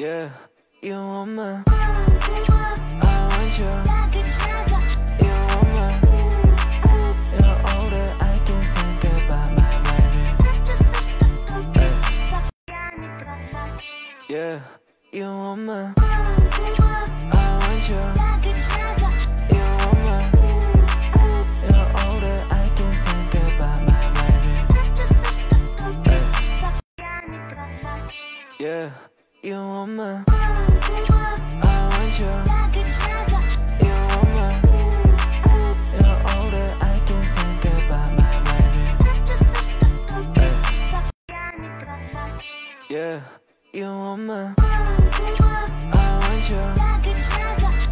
Yeah, you woman, I want you. You woman, you're all that I can think about, my baby. Yeah, you woman, I want you. You woman, you're all that I can think about, my baby. Yeah, you woman, I want you. You woman, you're all that I can think about, my baby. Yeah, you woman, I want you.